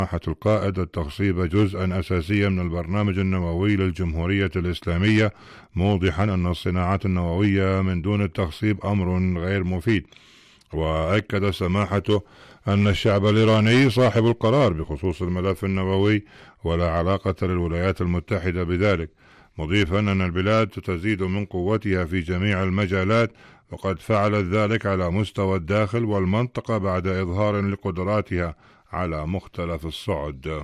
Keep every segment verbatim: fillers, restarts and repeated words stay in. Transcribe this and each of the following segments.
سماحة القائد التخصيب جزءا أساسيا من البرنامج النووي للجمهورية الإسلامية، موضحا أن الصناعات النووية من دون التخصيب أمر غير مفيد. وأكد سماحته أن الشعب الإيراني صاحب القرار بخصوص الملف النووي ولا علاقة للولايات المتحدة بذلك، مضيفا أن البلاد تزيد من قوتها في جميع المجالات، وقد فعلت ذلك على مستوى الداخل والمنطقة بعد إظهار لقدراتها على مختلف الصعد.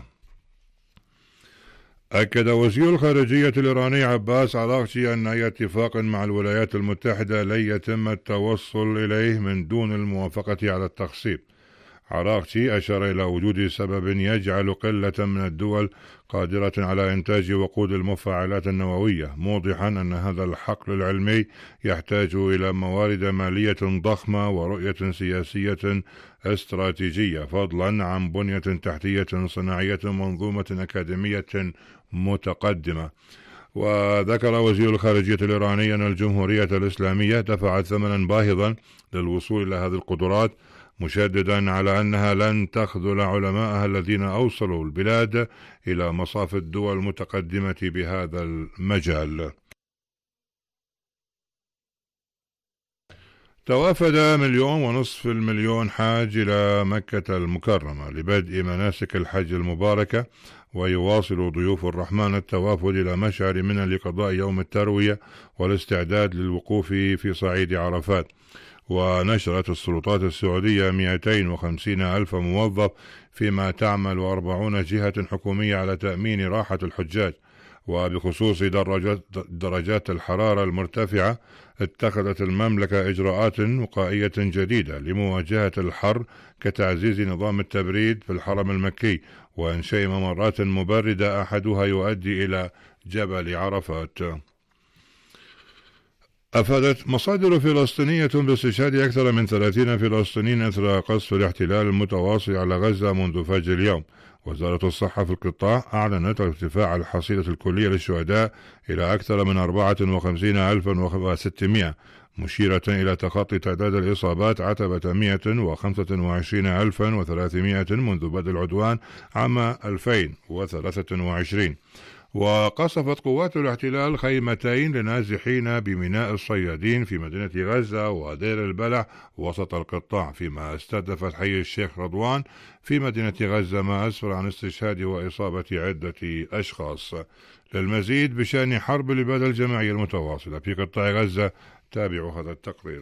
أكد وزير الخارجية الإيراني عباس عراقچي أن أي اتفاق مع الولايات المتحدة لن يتم التوصل إليه من دون الموافقة على التخصيب. عراقچي أشار إلى وجود سبب يجعل قلة من الدول قادرة على إنتاج وقود المفاعلات النووية، موضحا أن هذا الحقل العلمي يحتاج إلى موارد مالية ضخمة ورؤية سياسية استراتيجية، فضلا عن بنية تحتية صناعية منظومة أكاديمية متقدمة. وذكر وزير الخارجية الإيراني أن الجمهورية الإسلامية دفعت ثمنا باهظا للوصول إلى هذه القدرات، مشددا على أنها لن تخذل علماءها الذين أوصلوا البلاد إلى مصاف الدول المتقدمة بهذا المجال. توافد مليون ونصف المليون حاج إلى مكة المكرمة لبدء مناسك الحج المباركة، ويواصل ضيوف الرحمن التوافد إلى مشعر منى لقضاء يوم التروية والاستعداد للوقوف في صعيد عرفات. ونشرت السلطات السعودية مئتين وخمسين ألف موظف، فيما تعمل أربعين جهة حكومية على تأمين راحة الحجاج. وبخصوص درجات, درجات الحرارة المرتفعة، اتخذت المملكة إجراءات وقائية جديدة لمواجهة الحر، كتعزيز نظام التبريد في الحرم المكي وإنشاء ممرات مبردة أحدها يؤدي إلى جبل عرفات. أفادت مصادر فلسطينية باستشهاد أكثر من ثلاثين فلسطينيين أثر قصف الاحتلال المتواصل على غزة منذ فجر اليوم. وزارة الصحة في القطاع أعلنت ارتفاع الحصيلة الكلية للشهداء إلى أكثر من أربعة وخمسين ألفا وستمائة، مشيرة إلى تخطي تعداد الإصابات عتبة مئة وخمسة وعشرين ألفا وثلاثمائة منذ بدء العدوان عام ألفين وثلاثة وعشرين. وقصفت قوات الاحتلال خيمتين لنازحين بميناء الصيادين في مدينة غزة ودير البلح وسط القطاع، فيما استهدفت حي الشيخ رضوان في مدينة غزة، ما أسفر عن استشهاد وإصابة عدة أشخاص. للمزيد بشأن حرب الإبادة الجماعية المتواصلة في قطاع غزة، تابعوا هذا التقرير.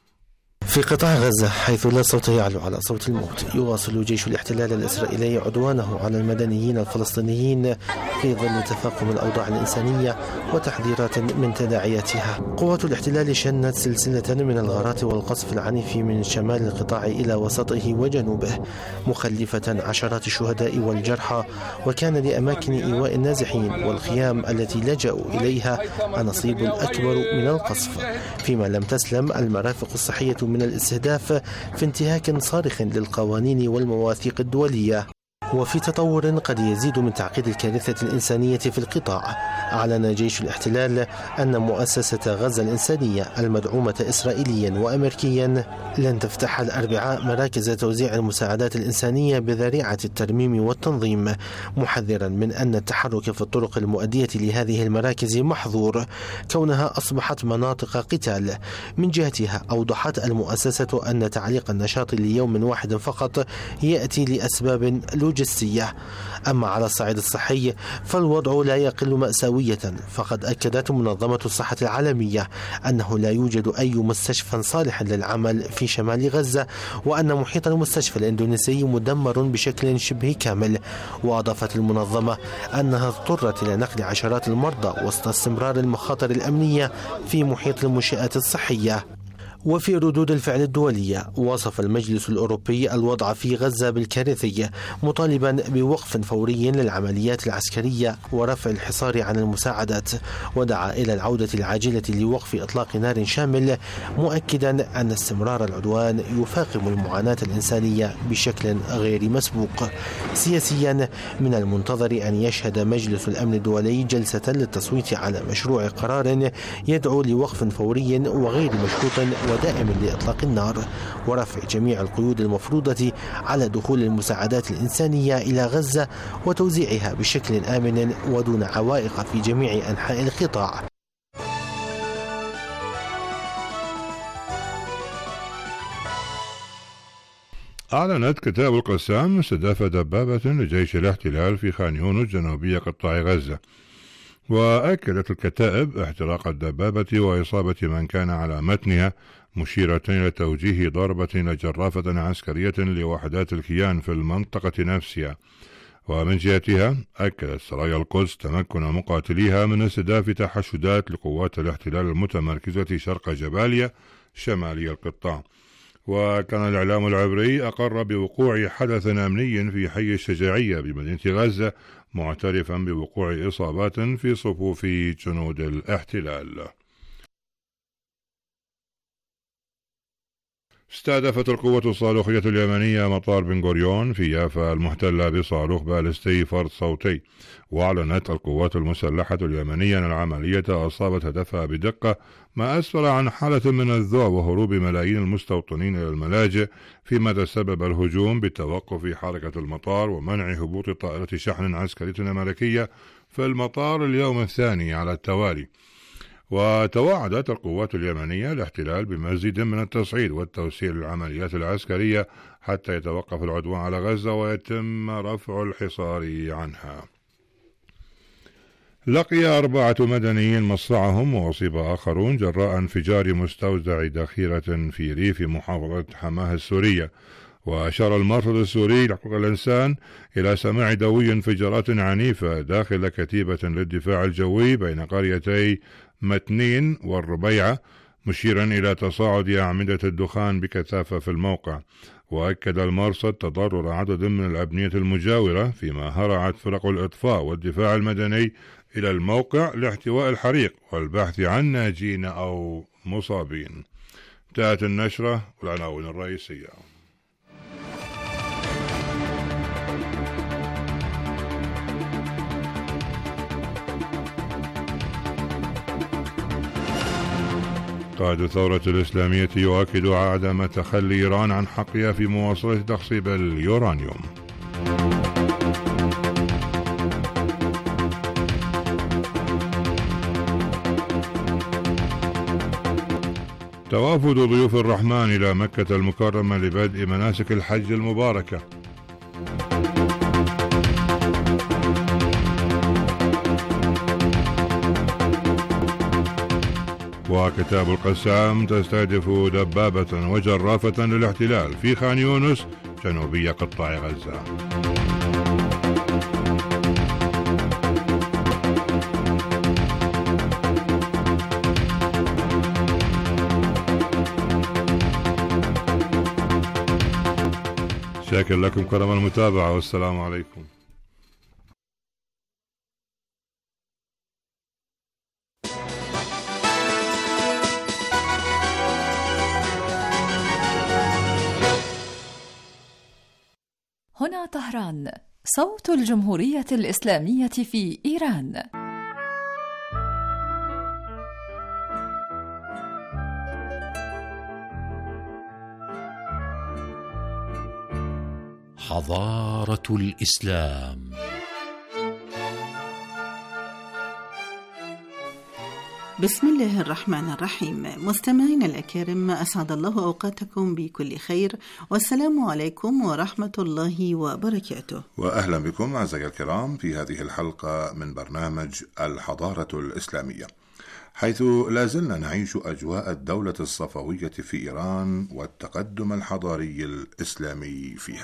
في قطاع غزة، حيث لا صوت يعلو على صوت الموت، يواصل جيش الاحتلال الإسرائيلي عدوانه على المدنيين الفلسطينيين في ظل تفاقم الأوضاع الإنسانية وتحذيرات من تداعياتها. قوات الاحتلال شنت سلسلة من الغارات والقصف العنيف من شمال القطاع إلى وسطه وجنوبه، مخلفة عشرات الشهداء والجرحى، وكان لأماكن إيواء النازحين والخيام التي لجأوا إليها النصيب الأكبر من القصف، فيما لم تسلم المرافق الصحية من الاستهداف في انتهاك صارخ للقوانين والمواثيق الدولية. وفي تطور قد يزيد من تعقيد الكارثة الإنسانية في القطاع، أعلن جيش الاحتلال أن مؤسسة غزة الإنسانية المدعومة إسرائيليا وأمريكيا لن تفتح الأربعاء مراكز توزيع المساعدات الإنسانية بذريعة الترميم والتنظيم، محذرا من أن التحرك في الطرق المؤدية لهذه المراكز محظور، كونها أصبحت مناطق قتال. من جهتها، أوضحت المؤسسة أن تعليق النشاط ليوم واحد فقط يأتي لأسباب لوجستية. أما على الصعيد الصحي فالوضع لا يقل مأساوية، فقد أكدت منظمة الصحة العالمية أنه لا يوجد أي مستشفى صالح للعمل في شمال غزة، وأن محيط المستشفى الإندونيسي مدمر بشكل شبه كامل. وأضافت المنظمة أنها اضطرت إلى نقل عشرات المرضى وسط استمرار المخاطر الأمنية في محيط المنشآت الصحية. وفي ردود الفعل الدولية، وصف المجلس الأوروبي الوضع في غزة بالكارثي، مطالبا بوقف فوري للعمليات العسكرية ورفع الحصار عن المساعدات، ودعا إلى العودة العاجلة لوقف إطلاق نار شامل، مؤكدا أن استمرار العدوان يفاقم المعاناة الإنسانية بشكل غير مسبوق. سياسيا، من المنتظر أن يشهد مجلس الأمن الدولي جلسة للتصويت على مشروع قرار يدعو لوقف فوري وغير مشروط ودائم لإطلاق النار ورفع جميع القيود المفروضة على دخول المساعدات الإنسانية إلى غزة وتوزيعها بشكل آمن ودون عوائق في جميع أنحاء القطاع. أعلنت كتائب القسام استهداف دبابة لجيش الاحتلال في خان يونس جنوبية قطاع غزة، وأكدت الكتائب احتراق الدبابة وإصابة من كان على متنها، مشيرة إلى توجيه ضربة إلى جرافة عسكرية لوحدات الكيان في المنطقة نفسها. ومن جهتها أكدت سرايا القدس تمكن مقاتليها من استهداف تحشدات لقوات الاحتلال المتمركزة شرق جباليا شمالي القطاع. وكان الإعلام العبري أقر بوقوع حدث أمني في حي الشجاعية بمدينة غزة، معترفا بوقوع إصابات في صفوف جنود الاحتلال. استهدفت القوة الصاروخية اليمنية مطار بن غوريون في يافا المحتلة بصاروخ باليستي فرد صوتي. وأعلنت القوات المسلحة اليمنية أن العملية أصابت هدفها بدقة، ما أسفر عن حالة من الذعر وهروب ملايين المستوطنين إلى الملاجئ، فيما تسبب الهجوم بتوقف حركة المطار ومنع هبوط طائرة شحن عسكرية أمريكية في المطار اليوم الثاني على التوالي. وتوعدت القوات اليمنية الاحتلال بمزيد من التصعيد والتوسيع للعمليات العسكرية حتى يتوقف العدوان على غزة ويتم رفع الحصار عنها. لقي أربعة مدنيين مصرعهم وأصيب آخرون جراء انفجار مستودع ذخيرة في ريف محافظة حماه السورية. وأشار المرصد السوري لحقوق الإنسان إلى سماع دوي انفجارات عنيفة داخل كتيبة للدفاع الجوي بين قريتي متنين والربيعة، مشيرا إلى تصاعد أعمدة الدخان بكثافة في الموقع. وأكد المرصد تضرر عدد من الأبنية المجاورة، فيما هرعت فرق الإطفاء والدفاع المدني إلى الموقع لاحتواء الحريق والبحث عن ناجين أو مصابين. انتهت النشرة والعناوين الرئيسية. قائد الثورة الإسلامية يؤكد عدم تخلي إيران عن حقها في مواصلة تخصيب اليورانيوم. توافد ضيوف الرحمن إلى مكة المكرمة لبدء مناسك الحج المباركة. وكتاب القسام تستهدف دبابة وجرافة للاحتلال في خان يونس جنوبي قطاع غزة. شاكر لكم كرم المتابعة والسلام عليكم. هنا طهران، صوت الجمهورية الإسلامية في إيران. حضارة الإسلام. بسم الله الرحمن الرحيم. مستمعين الأكارم، أسعد الله أوقاتكم بكل خير، والسلام عليكم ورحمة الله وبركاته. وأهلا بكم أعزائي الكرام في هذه الحلقة من برنامج الحضارة الإسلامية، حيث لازلنا نعيش أجواء الدولة الصفوية في إيران والتقدم الحضاري الإسلامي فيها.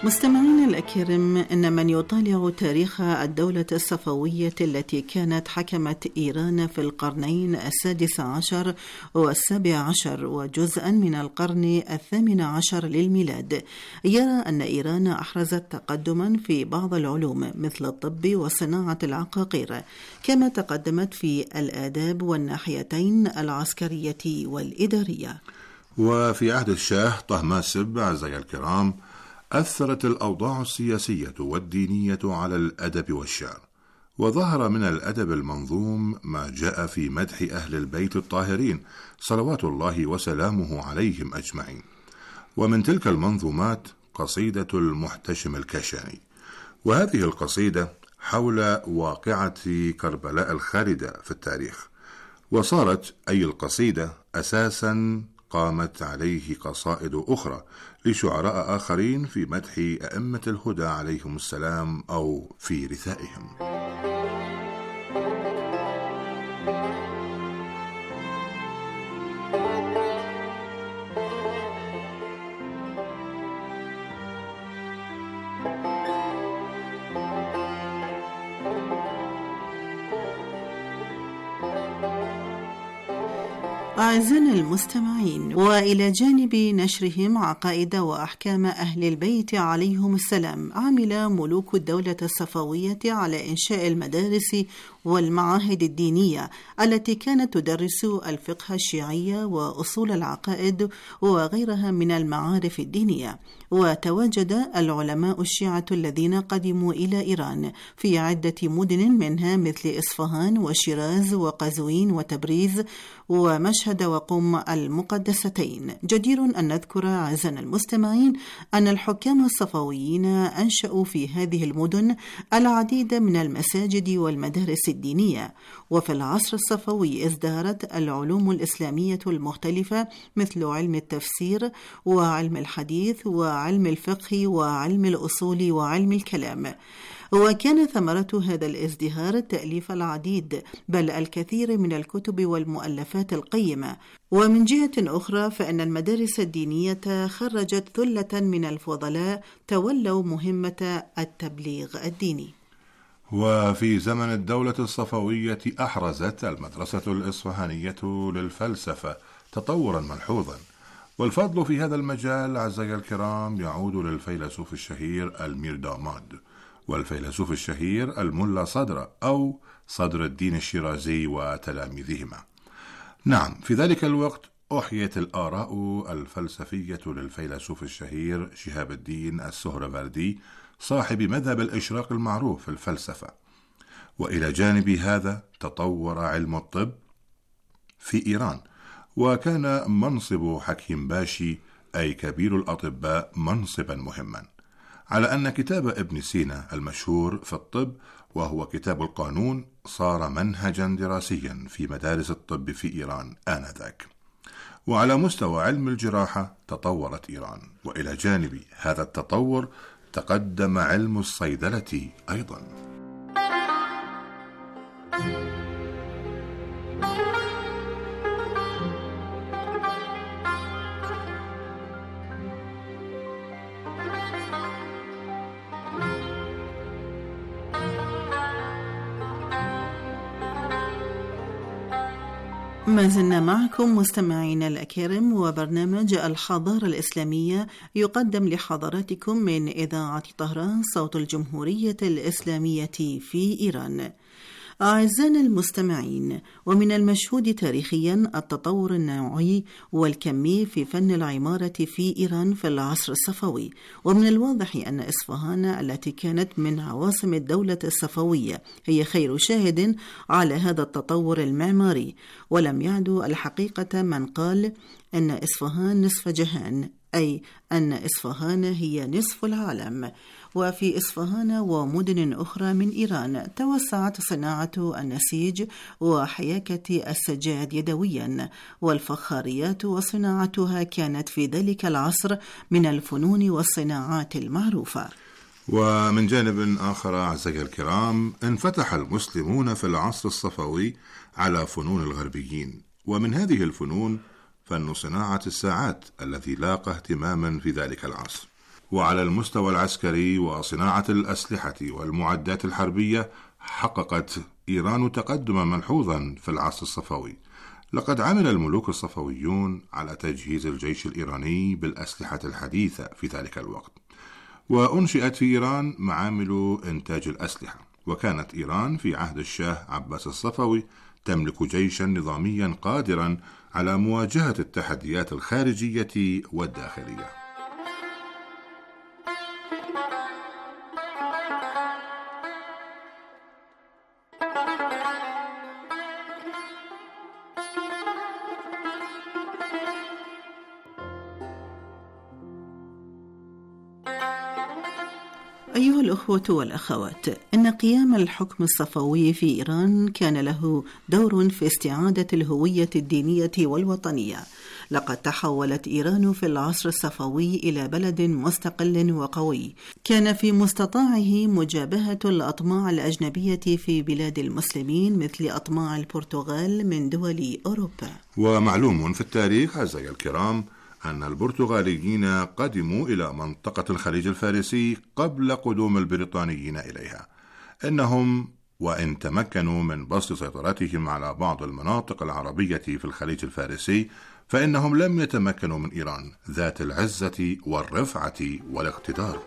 مستمعينا الأكرام، إن من يطالع تاريخ الدولة الصفوية التي كانت حكمت إيران في القرنين السادس عشر والسابع عشر وجزءا من القرن الثامن عشر للميلاد يرى أن إيران أحرزت تقدما في بعض العلوم مثل الطب وصناعة العقاقير، كما تقدمت في الآداب والناحيتين العسكرية والإدارية. وفي عهد الشاه طهماسب أعزائي الكرام أثرت الأوضاع السياسية والدينية على الأدب والشعر، وظهر من الأدب المنظوم ما جاء في مدح أهل البيت الطاهرين صلوات الله وسلامه عليهم أجمعين. ومن تلك المنظومات قصيدة المحتشم الكاشاني، وهذه القصيدة حول واقعة كربلاء الخالدة في التاريخ، وصارت أي القصيدة أساسا قامت عليه قصائد أخرى لشعراء آخرين في مدح أئمة الهدى عليهم السلام أو في رثائهم. أعزائنا المستمعين، وإلى جانب نشرهم عقائد وأحكام أهل البيت عليهم السلام، عمل ملوك الدولة الصفوية على إنشاء المدارس والمعاهد الدينية التي كانت تدرس الفقه الشيعي وأصول العقائد وغيرها من المعارف الدينية. وتواجد العلماء الشيعة الذين قدموا إلى إيران في عدة مدن منها مثل إصفهان وشيراز وقزوين وتبريز ومشهد وقم المقدستين. جدير أن نذكر أعزائنا المستمعين أن الحكام الصفويين أنشأوا في هذه المدن العديد من المساجد والمدارس الدينية. وفي العصر الصفوي ازدهرت العلوم الإسلامية المختلفة مثل علم التفسير وعلم الحديث وعلم الفقه وعلم الأصول وعلم الكلام. وكان ثمرة هذا الازدهار تأليف العديد بل الكثير من الكتب والمؤلفات القيمة. ومن جهة أخرى فإن المدارس الدينية خرجت ثلة من الفضلاء تولوا مهمة التبليغ الديني. وفي زمن الدولة الصفوية أحرزت المدرسة الإصفهانية للفلسفة تطورا ملحوظا، والفضل في هذا المجال أعزائي الكرام يعود للفيلسوف الشهير الميرداماد والفيلسوف الشهير الملا صدر أو صدر الدين الشيرازي وتلاميذهما. نعم، في ذلك الوقت أحيت الآراء الفلسفية للفيلسوف الشهير شهاب الدين السهروردي صاحب مذهب الإشراق المعروف في الفلسفة. وإلى جانب هذا تطور علم الطب في إيران، وكان منصب حكيم باشي أي كبير الأطباء منصبا مهما، على أن كتاب ابن سينا المشهور في الطب وهو كتاب القانون صار منهجا دراسيا في مدارس الطب في إيران آنذاك. وعلى مستوى علم الجراحة تطورت إيران، وإلى جانب هذا التطور تقدم علم الصيدلة أيضا. ما زلنا معكم مستمعينا الأكارم، وبرنامج الحضارة الإسلامية يقدم لحضراتكم من إذاعة طهران صوت الجمهورية الإسلامية في إيران. أعزائنا المستمعين، ومن المشهود تاريخيا التطور النوعي والكمي في فن العمارة في إيران في العصر الصفوي، ومن الواضح أن إصفهان التي كانت من عواصم الدولة الصفوية هي خير شاهد على هذا التطور المعماري. ولم يعد الحقيقة من قال أن إصفهان نصف جهان، أي أن إصفهان هي نصف العالم. وفي إصفهان ومدن أخرى من إيران توسعت صناعة النسيج وحياكة السجاد يدويا، والفخاريات وصناعتها كانت في ذلك العصر من الفنون والصناعات المعروفة. ومن جانب آخر أعزائي الكرام، انفتح المسلمون في العصر الصفوي على فنون الغربيين، ومن هذه الفنون فن صناعة الساعات الذي لاقى اهتماما في ذلك العصر. وعلى المستوى العسكري وصناعة الأسلحة والمعدات الحربية حققت إيران تقدما ملحوظا في العصر الصفوي. لقد عمل الملوك الصفويون على تجهيز الجيش الإيراني بالأسلحة الحديثة في ذلك الوقت، وأنشئت في إيران معامل إنتاج الأسلحة، وكانت إيران في عهد الشاه عباس الصفوي تملك جيشا نظاميا قادرا على مواجهة التحديات الخارجية والداخلية. أيها الأخوة والأخوات، إن قيام الحكم الصفوي في إيران كان له دور في استعادة الهوية الدينية والوطنية. لقد تحولت إيران في العصر الصفوي إلى بلد مستقل وقوي، كان في مستطاعه مجابهة الأطماع الأجنبية في بلاد المسلمين مثل أطماع البرتغال من دول أوروبا. ومعلوم في التاريخ أعزائي الكرام أن البرتغاليين قدموا إلى منطقة الخليج الفارسي قبل قدوم البريطانيين إليها. إنهم وإن تمكنوا من بسط سيطرتهم على بعض المناطق العربية في الخليج الفارسي، فإنهم لم يتمكنوا من إيران ذات العزة والرفعة والاقتدار.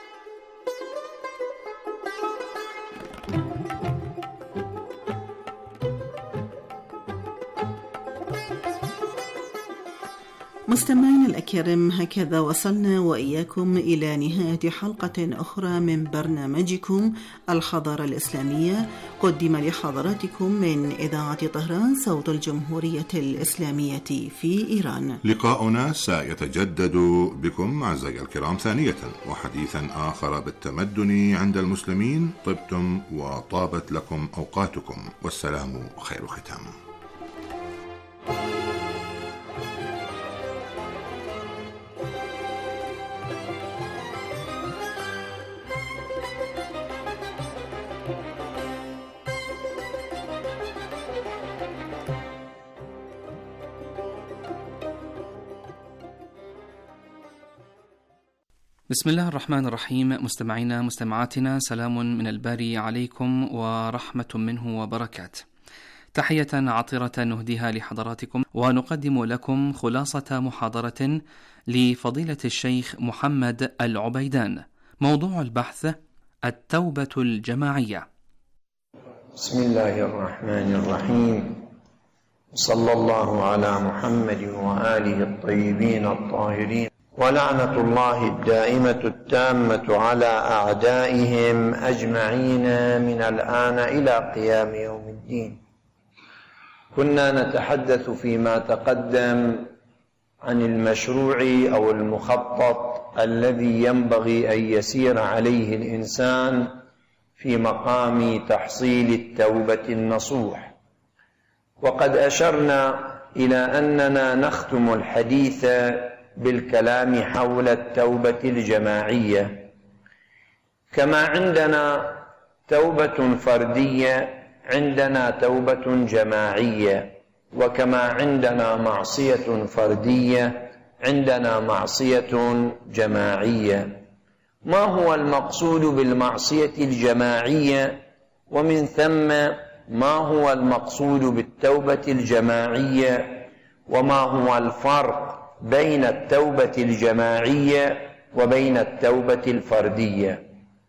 مستمعين الأكارم، هكذا وصلنا وإياكم إلى نهاية حلقة أخرى من برنامجكم الحضارة الإسلامية، قدم لحضراتكم من إذاعة طهران صوت الجمهورية الإسلامية في إيران. لقاؤنا سيتجدد بكم أعزائي الكرام ثانية، وحديثا آخر بالتمدن عند المسلمين. طبتم وطابت لكم أوقاتكم، والسلام خير ختام. بسم الله الرحمن الرحيم. مستمعينا مستمعاتنا، سلام من الباري عليكم ورحمة منه وبركاته. تحية عطرة نهديها لحضراتكم، ونقدم لكم خلاصة محاضرة لفضيلة الشيخ محمد العبيدان. موضوع البحث: التوبة الجماعية. بسم الله الرحمن الرحيم، صلى الله على محمد وآله الطيبين الطاهرين، ولعنة الله الدائمة التامة على أعدائهم أجمعين من الآن إلى قيام يوم الدين. كنا نتحدث فيما تقدم عن المشروع أو المخطط الذي ينبغي أن يسير عليه الإنسان في مقام تحصيل التوبة النصوح، وقد أشرنا إلى أننا نختم الحديث بالكلام حول التوبة الجماعية. كما عندنا توبة فردية عندنا توبة جماعية، وكما عندنا معصية فردية عندنا معصية جماعية. ما هو المقصود بالمعصية الجماعية؟ ومن ثم ما هو المقصود بالتوبة الجماعية؟ وما هو الفرق بين التوبة الجماعية وبين التوبة الفردية؟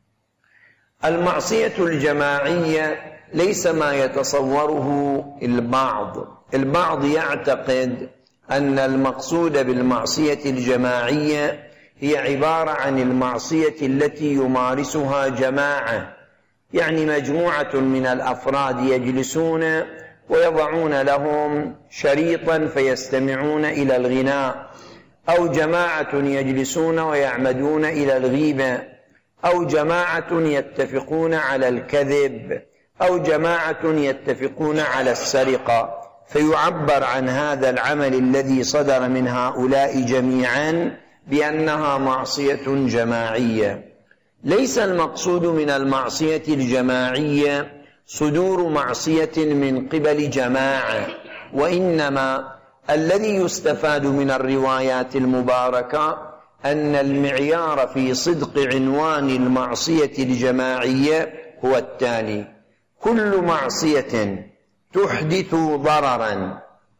المعصية الجماعية ليس ما يتصوره البعض. البعض يعتقد أن المقصود بالمعصية الجماعية هي عبارة عن المعصية التي يمارسها جماعة، يعني مجموعة من الأفراد يجلسون ويضعون لهم شريطا فيستمعون إلى الغناء، أو جماعة يجلسون ويعمدون إلى الغيبة، أو جماعة يتفقون على الكذب، أو جماعة يتفقون على السرقة، فيعبر عن هذا العمل الذي صدر من هؤلاء جميعا بأنها معصية جماعية. ليس المقصود من المعصية الجماعية صدور معصية من قبل جماعة، وإنما الذي يستفاد من الروايات المباركة أن المعيار في صدق عنوان المعصية الجماعية هو التالي: كل معصية تحدث ضررا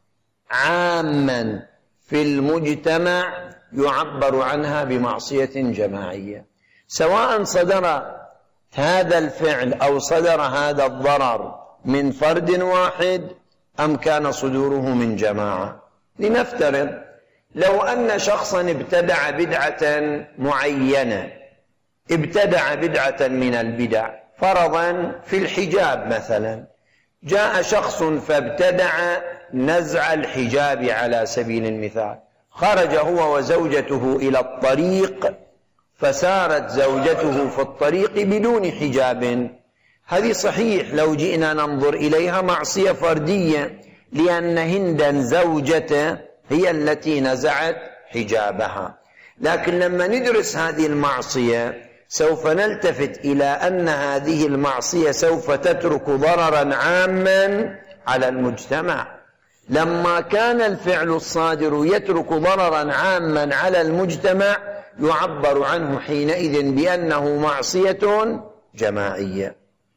عاما في المجتمع يعبر عنها بمعصية جماعية، سواء صدر هذا الفعل أو صدر هذا الضرر من فرد واحد أم كان صدوره من جماعة. لنفترض لو أن شخصا ابتدع بدعة معينة، ابتدع بدعة من البدع، فرضا في الحجاب مثلا، جاء شخص فابتدع نزع الحجاب على سبيل المثال، خرج هو وزوجته إلى الطريق فسارت زوجته في الطريق بدون حجاب، هذه صحيح لو جئنا ننظر إليها معصية فردية، لأن هندا زوجته هي التي نزعت حجابها. لكن لما ندرس هذه المعصية سوف نلتفت إلى أن هذه المعصية سوف تترك ضررا عاما على المجتمع. لما كان الفعل الصادر يترك ضررا عاما على المجتمع يعبر عنه حينئذ بأنه معصية جماعية.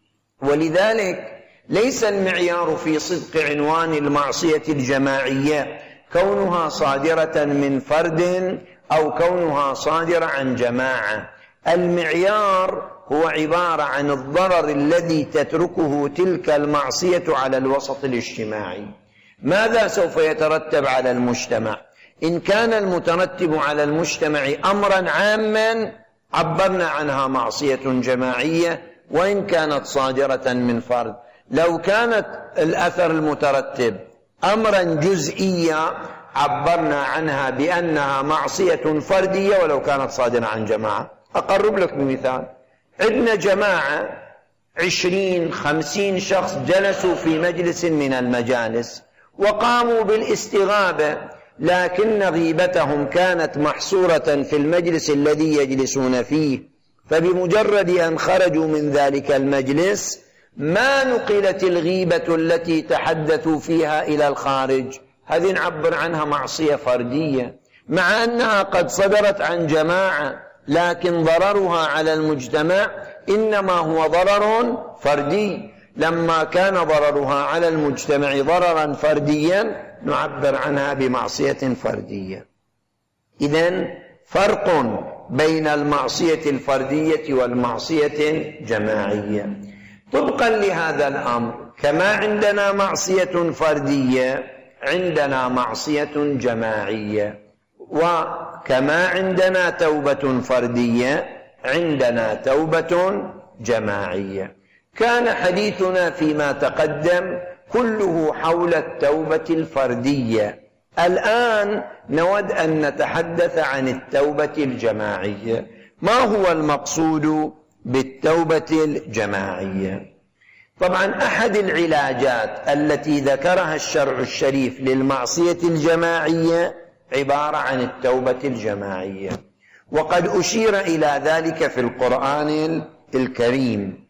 ولذلك ليس المعيار في صدق عنوان المعصية الجماعية كونها صادرة من فرد أو كونها صادرة عن جماعة، المعيار هو عبارة عن الضرر الذي تتركه تلك المعصية على الوسط الاجتماعي. ماذا سوف يترتب على المجتمع؟ إن كان المترتب على المجتمع أمرا عاما عبرنا عنها معصية جماعية وإن كانت صادرة من فرد. لو كانت الأثر المترتب أمرا جزئيا عبرنا عنها بأنها معصية فردية ولو كانت صادرة عن جماعة. أقرب لك بمثال: عندنا جماعة عشرين خمسين شخص جلسوا في مجلس من المجالس وقاموا بالاستغابة، لكن غيبتهم كانت محصورة في المجلس الذي يجلسون فيه، فبمجرد أن خرجوا من ذلك المجلس ما نقلت الغيبة التي تحدثوا فيها إلى الخارج. هذه نعبر عنها معصية فردية مع أنها قد صدرت عن جماعة، لكن ضررها على المجتمع إنما هو ضرر فردي. لما كان ضررها على المجتمع ضررا فرديا نعبر عنها بمعصية فردية. إذن فرق بين المعصية الفردية والمعصية الجماعية. طبقا لهذا الأمر كما عندنا معصية فردية عندنا معصية جماعية، وكما عندنا توبة فردية عندنا توبة جماعية. كان حديثنا فيما تقدم كله حول التوبة الفردية، الآن نود أن نتحدث عن التوبة الجماعية. ما هو المقصود بالتوبة الجماعية؟ طبعا أحد العلاجات التي ذكرها الشرع الشريف للمعصية الجماعية عبارة عن التوبة الجماعية، وقد أشير إلى ذلك في القرآن الكريم،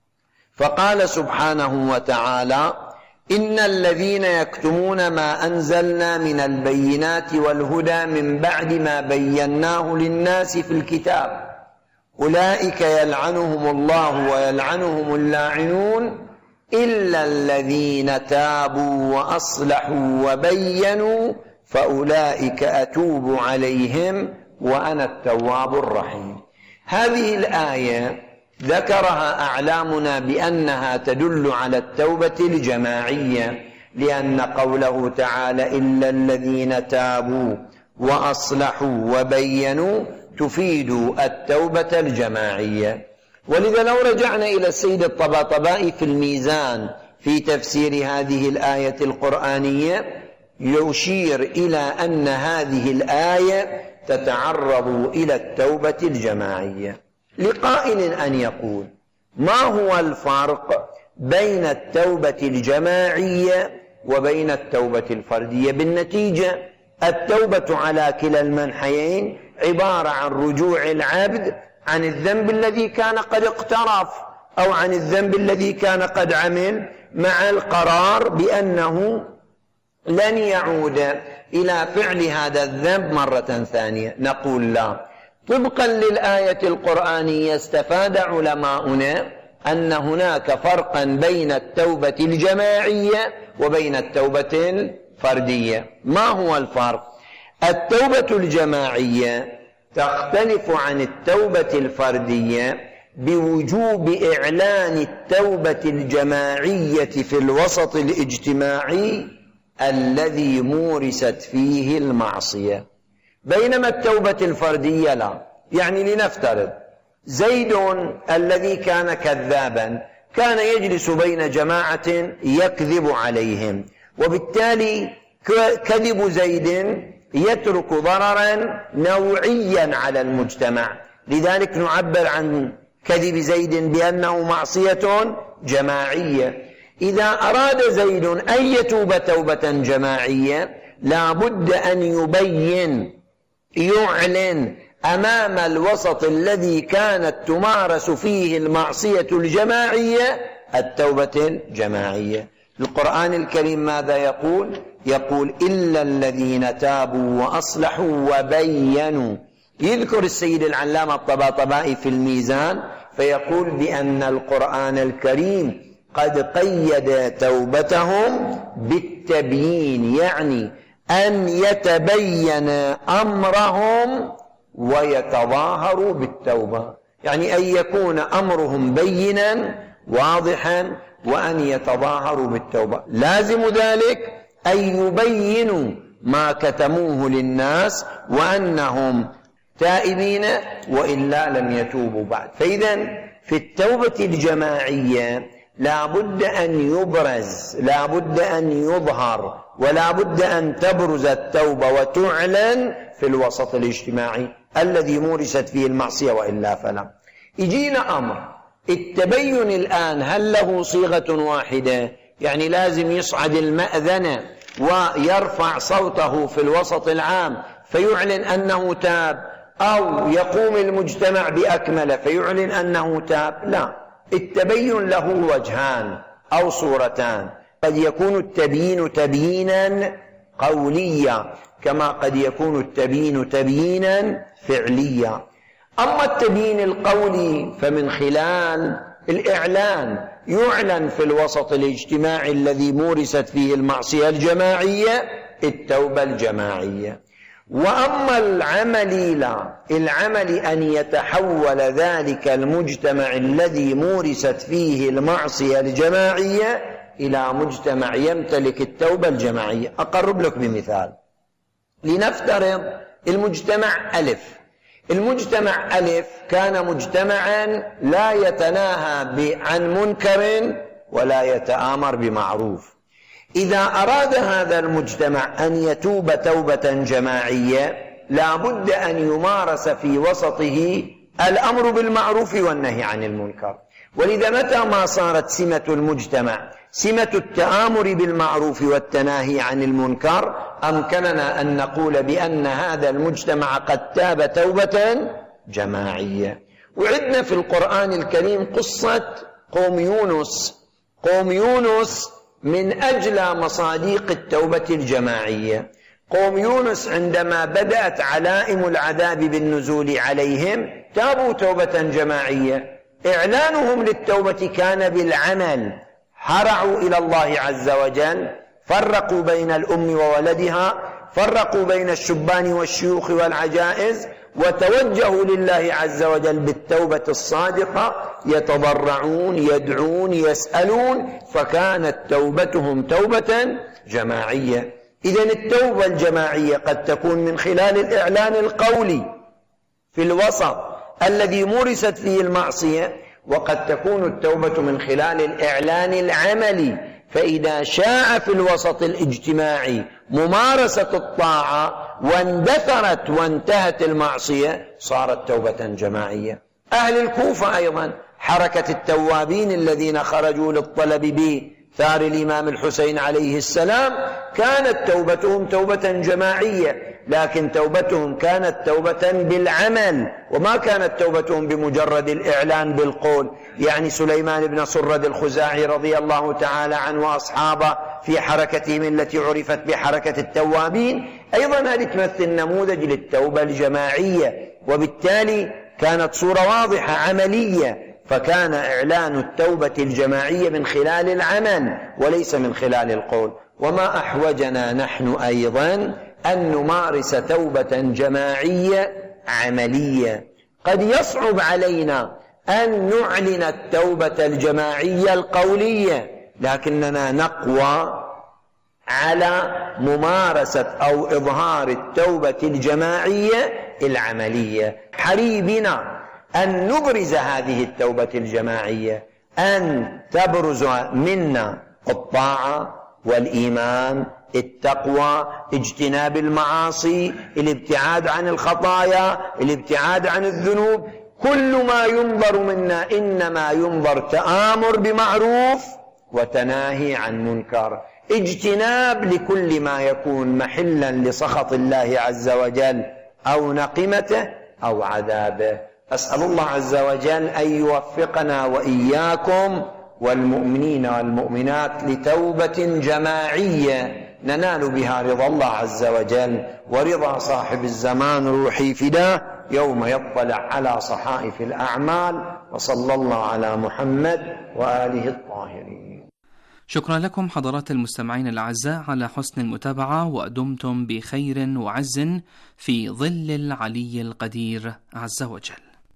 فقال سبحانه وتعالى: إن الذين يكتمون ما أنزلنا من البينات والهدى من بعد ما بيناه للناس في الكتاب أولئك يلعنهم الله ويلعنهم اللاعنون إلا الذين تابوا وأصلحوا وبينوا فأولئك أتوب عليهم وأنا التواب الرحيم. هذه الآية ذكرها أعلامنا بأنها تدل على التوبة الجماعية، لأن قوله تعالى إلا الذين تابوا وأصلحوا وبينوا تفيد التوبة الجماعية. ولذا لو رجعنا إلى السيد الطباطبائي في الميزان في تفسير هذه الآية القرآنية يشير إلى أن هذه الآية تتعرض إلى التوبة الجماعية. لقائل أن يقول: ما هو الفرق بين التوبة الجماعية وبين التوبة الفردية؟ بالنتيجة التوبة على كلا المنحيين عبارة عن رجوع العبد عن الذنب الذي كان قد اقترف أو عن الذنب الذي كان قد عمل، مع القرار بأنه لن يعود إلى فعل هذا الذنب مرة ثانية. نقول لا، طبقا للآية القرآنية استفاد علماؤنا أن هناك فرقا بين التوبة الجماعية وبين التوبة الفردية. ما هو الفرق؟ التوبة الجماعية تختلف عن التوبة الفردية بوجوب إعلان التوبة الجماعية في الوسط الاجتماعي الذي مورست فيه المعصية، بينما التوبة الفردية لا. يعني لنفترض زيد الذي كان كذابا كان يجلس بين جماعة يكذب عليهم، وبالتالي كذب زيد يترك ضررا نوعيا على المجتمع، لذلك نعبر عن كذب زيد بأنه معصية جماعية. إذا أراد زيد أن يتوب توبة جماعية لا بد أن يبين يعلن أمام الوسط الذي كانت تمارس فيه المعصية الجماعية التوبة الجماعية. القرآن الكريم ماذا يقول؟ يقول إلا الذين تابوا وأصلحوا وبينوا. يذكر السيد العلامة الطباطبائي في الميزان فيقول بأن القرآن الكريم قد قيد توبتهم بالتبيين، يعني أن يتبين أمرهم ويتظاهروا بالتوبة، يعني أن يكون أمرهم بينا واضحا وأن يتظاهروا بالتوبة. لازم ذلك أن يبينوا ما كتموه للناس وأنهم تائبين وإلا لم يتوبوا بعد. فإذا في التوبة الجماعية لا بد أن يبرز، لا بد أن يظهر، ولا بد أن تبرز التوبة وتعلن في الوسط الاجتماعي الذي مورست فيه المعصية وإلا فلا. يجينا أمر التبين الآن هل له صيغة واحدة؟ يعني لازم يصعد المأذنة ويرفع صوته في الوسط العام فيعلن أنه تاب، أو يقوم المجتمع بأكمله فيعلن أنه تاب؟ لا، التبين له وجهان أو صورتان. قد يكون التبيين تبيينا قوليا كما قد يكون التبيين تبيينا فعليا. أما التبيين القولي فمن خلال الإعلان، يعلن في الوسط الاجتماعي الذي مورست فيه المعصية الجماعية التوبة الجماعية. وأما العملي لا، العمل أن يتحول ذلك المجتمع الذي مورست فيه المعصية الجماعية إلى مجتمع يمتلك التوبة الجماعية. أقرب لك بمثال. لنفترض المجتمع ألف، المجتمع ألف كان مجتمعا لا يتناهى عن منكر ولا يتآمر بمعروف. إذا أراد هذا المجتمع أن يتوب توبة جماعية لا بد أن يمارس في وسطه الأمر بالمعروف والنهي عن المنكر. ولذا متى ما صارت سمة المجتمع سمة التآمر بالمعروف والتناهي عن المنكر أمكننا أن نقول بأن هذا المجتمع قد تاب توبة جماعية. وعندنا في القرآن الكريم قصة قوم يونس. قوم يونس من أجل مصاديق التوبة الجماعية. قوم يونس عندما بدأت علائم العذاب بالنزول عليهم تابوا توبة جماعية. إعلانهم للتوبة كان بالعمل، هرعوا إلى الله عز وجل، فرقوا بين الأم وولدها، فرقوا بين الشبان والشيوخ والعجائز، وتوجهوا لله عز وجل بالتوبة الصادقة، يتضرعون يدعون يسألون، فكانت توبتهم توبة جماعية. إذن التوبة الجماعية قد تكون من خلال الإعلان القولي في الوسط الذي مورست فيه المعصية، وقد تكون التوبة من خلال الإعلان العملي. فإذا شاع في الوسط الاجتماعي ممارسة الطاعة واندثرت وانتهت المعصية صارت توبة جماعية. أهل الكوفة أيضا حركة التوابين الذين خرجوا للطلب بثار الإمام الحسين عليه السلام كانت توبتهم توبة جماعية، لكن توبتهم كانت توبة بالعمل وما كانت توبتهم بمجرد الإعلان بالقول. يعني سليمان بن صرد الخزاعي رضي الله تعالى عنه وأصحابه في حركتهم التي عرفت بحركة التوابين أيضا هذه تمثل نموذج للتوبة الجماعية، وبالتالي كانت صورة واضحة عملية، فكان إعلان التوبة الجماعية من خلال العمل وليس من خلال القول. وما أحوجنا نحن أيضا أن نمارس توبة جماعية عملية. قد يصعب علينا أن نعلن التوبة الجماعية القولية، لكننا نقوى على ممارسة أو إظهار التوبة الجماعية العملية. حري بنا أن نبرز هذه التوبة الجماعية، أن تبرز منا الطاعة والإيمان، التقوى، اجتناب المعاصي، الابتعاد عن الخطايا، الابتعاد عن الذنوب. كل ما ينظر منا إنما ينظر تآمر بمعروف وتناهي عن منكر، اجتناب لكل ما يكون محلا لسخط الله عز وجل أو نقمته أو عذابه. أسأل الله عز وجل أن يوفقنا وإياكم والمؤمنين والمؤمنات لتوبة جماعية ننال بها رضا الله عز وجل ورضا صاحب الزمان الروحي فداه يوم يطلع على صحائف الأعمال. وصلى الله على محمد وآله الطاهرين. شكرا لكم حضرات المستمعين الأعزاء على حسن المتابعة، ودمتم بخير وعز في ظل العلي القدير عز وجل.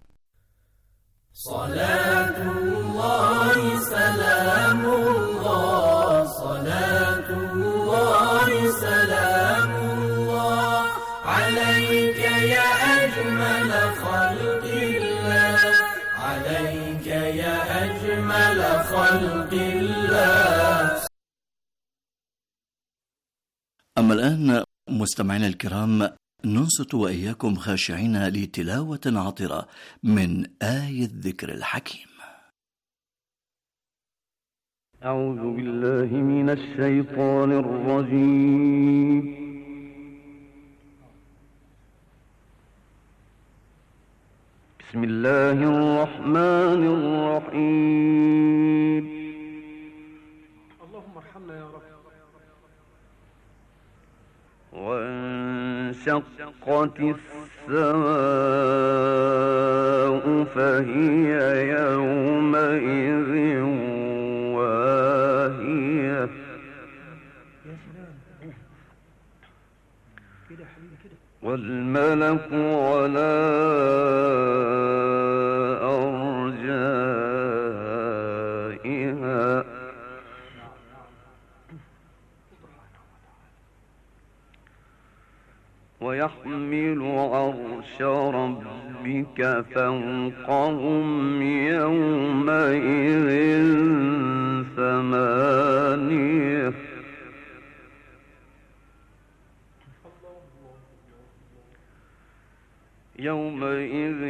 صلاة الله سلام الله، صلاة الله سلام الله عليك يا أجمل خلق الله، عليك يا أجمل خلق الله. أما الآن مستمعينا الكرام ننصت وإياكم خاشعين لتلاوة عطرة من آية الذكر الحكيم. أعوذ بالله من الشيطان الرجيم. بسم الله الرحمن الرحيم. اللهم ارحمنا يا رب. وانشقت السماء فهي يومئذ واهية. والملك على أرجائها ويحمل عرش ربك فوقهم يومئذ ثمانية. يومئذ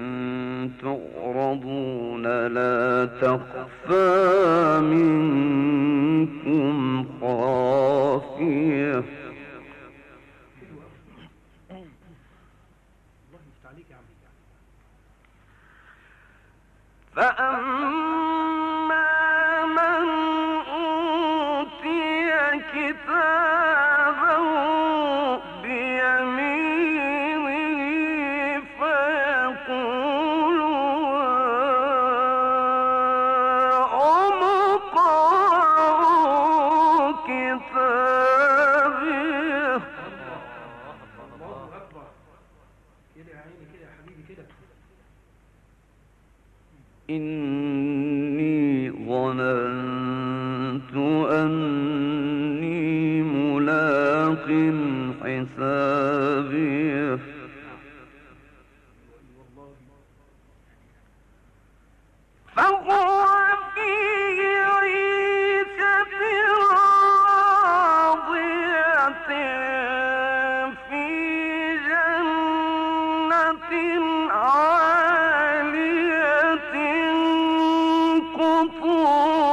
تعرضون لا تخفى منكم خافية. فأما من أوتي كتابه بيمينه فيقول هاؤم اقرءوا كتابيه. الله أكبر. كده يا عيني كده يا حبيبي كده. إني ظننت أني ملاق حسابي فهو في عيشة راضية في جنة عالية قطوفها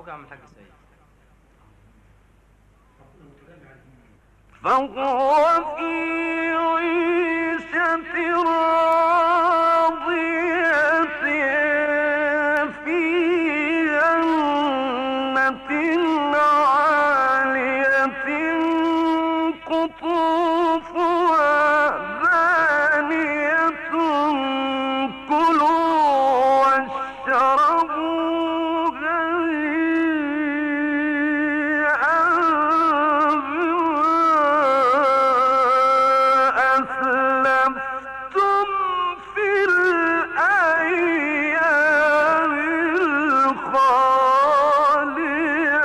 يا عم الحاج سيد. فهو في عيشة راضية في جنة عالية قطوفها دانية كلوا واشربوا هنيئا أسلفتم في الأيام الخالية.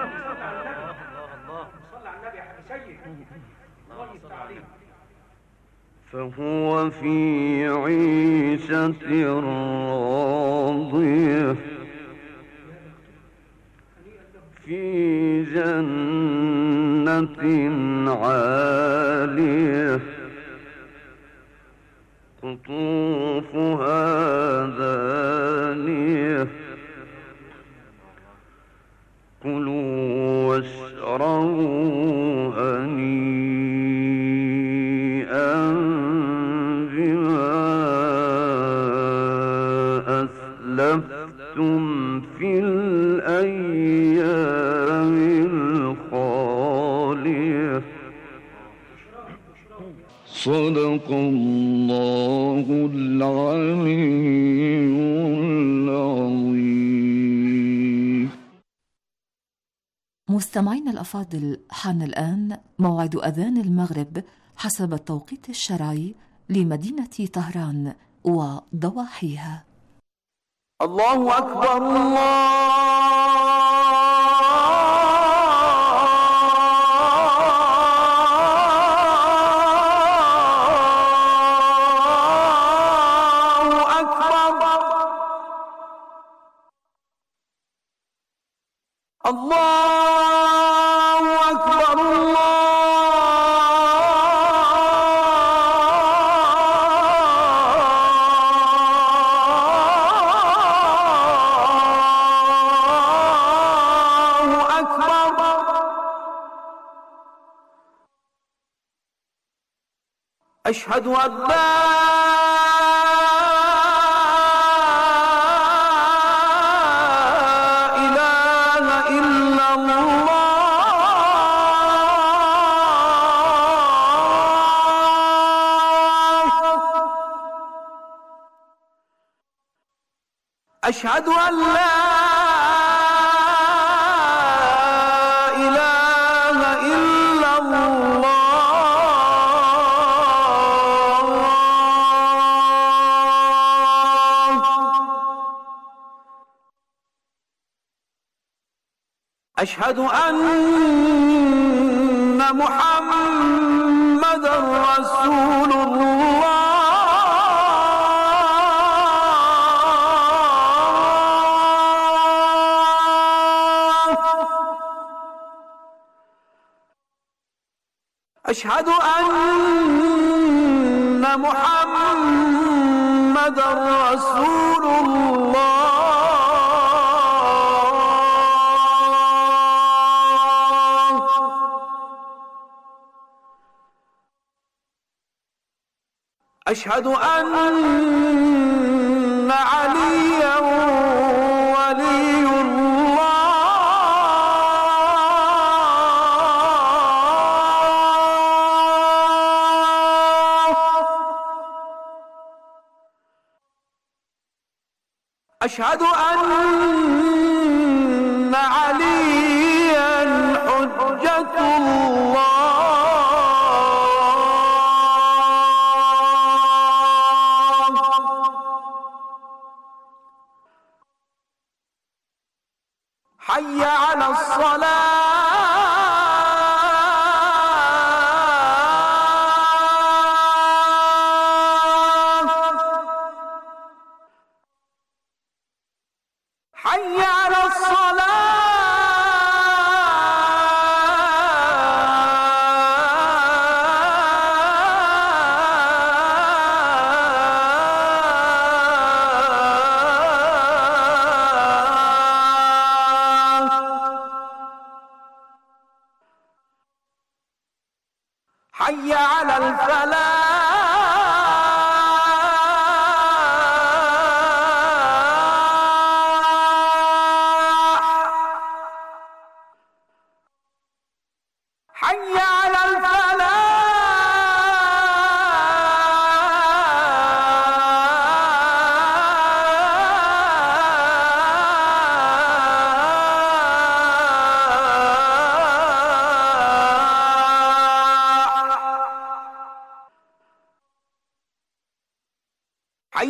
صلى على النبي يا حبيبي سيد. الله يستعلم. فهو في عيشة راضية في جنة عالية قطوفها دانية كلوا واشربوا هنيئا بما أسلفتم في الأيام الخالية. صدق الله العلي العظيم. مستمعينا الأفاضل، حان الآن موعد أذان المغرب حسب التوقيت الشرعي لمدينة طهران وضواحيها. الله أكبر الله أكبر. الله أكبر الله أكبر. أشهد أن لا أشهد أن لا إله إلا الله. أشهد أن محمدًا رسول الله. أشهد أن محمدًا رسول الله. أشهد أن عليًا ولي الله. أشهد أن عليًا حجة الله. حي على الصلاة. حي على الصلاة.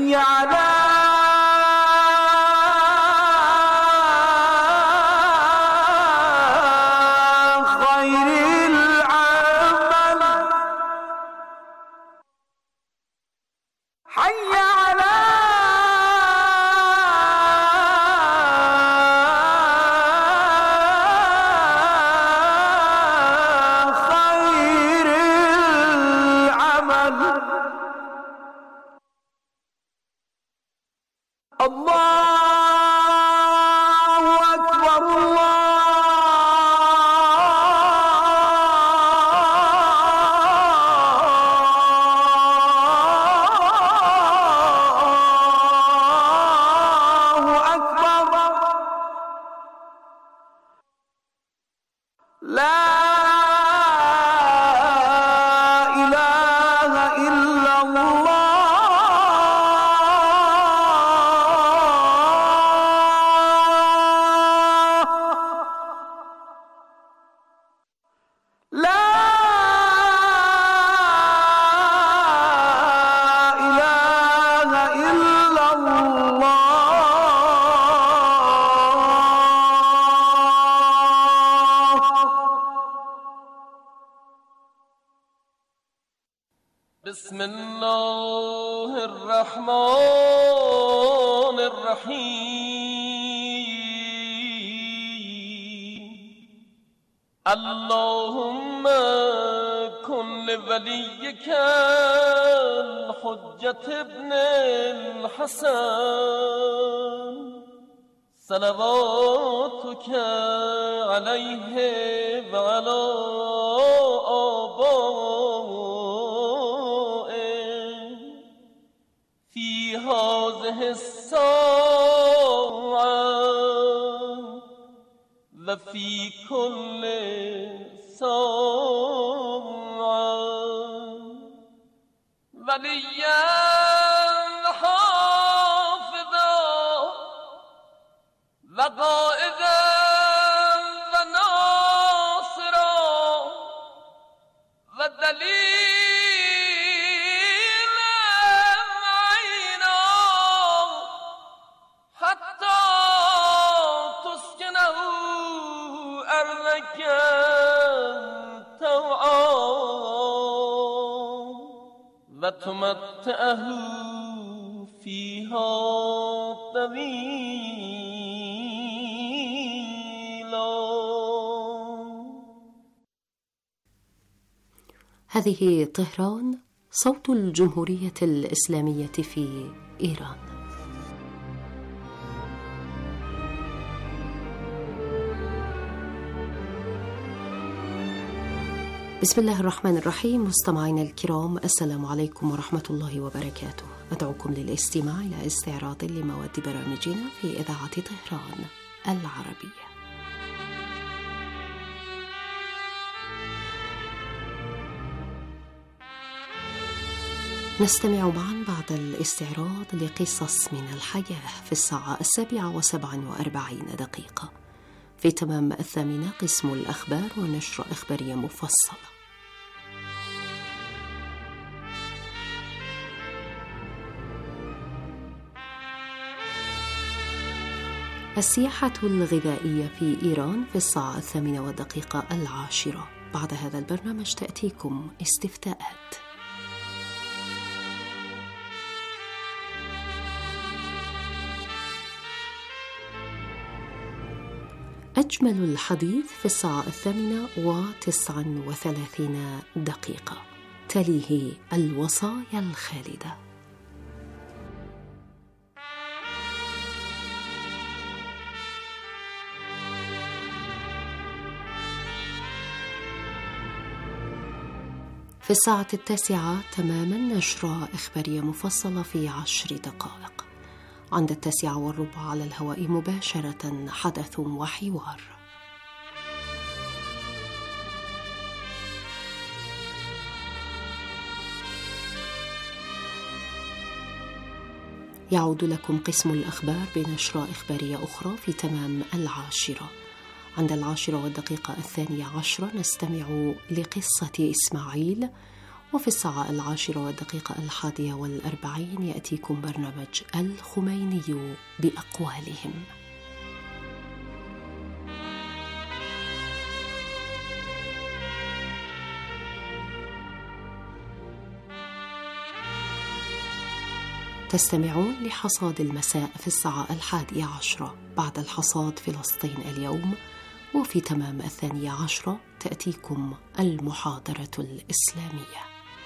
حي على خير العمل حي على خير العمل الله أكبر الله أكبر لا إله إلا الله لا إله إلا الله. بسم الله الرحمن الرحيم. اللهم كن لوليك الحجة ابن الحسن صلواتك عليه وعلى آبائه في هذه الساعة وفي كل ساعة وليا حافظا وقائدا وناصرا ودليلا عينا حتى تسكنه أرضك طوعا وتمتعه فيها طويلا. هذه طهران، صوت الجمهورية الإسلامية في إيران. بسم الله الرحمن الرحيم. مستمعينا الكرام، السلام عليكم ورحمة الله وبركاته. أدعوكم للاستماع إلى استعراض لمواد برامجنا في إذاعة طهران العربية. نستمع معا بعد الاستعراض لقصص من الحياة في الساعة السابعة وسبع وأربعين دقيقة. في تمام الثامنة قسم الأخبار ونشرة إخبارية مفصلة. السياحة الغذائية في إيران في الساعة الثامنة والدقيقة العاشرة. بعد هذا البرنامج تأتيكم استفتاءات. أجمل الحديث في الساعة الثامنة وتسع وثلاثين دقيقة. تليه الوصايا الخالدة. في الساعة التاسعة تماما نشرة إخبارية مفصلة في عشر دقائق. عند التاسعة والربع على الهواء مباشرة حدث وحوار. يعود لكم قسم الأخبار بنشرة إخبارية أخرى في تمام العاشرة. عند العاشرة والدقيقة الثانية عشرة نستمع لقصة إسماعيل، وفي الساعة العاشرة والدقيقة الحادية والأربعين يأتيكم برنامج الخميني بأقوالهم. تستمعون لحصاد المساء في الساعة الحادية عشرة. بعد الحصاد فلسطين اليوم، وفي تمام الثانية عشرة تأتيكم المحاضرة الإسلامية.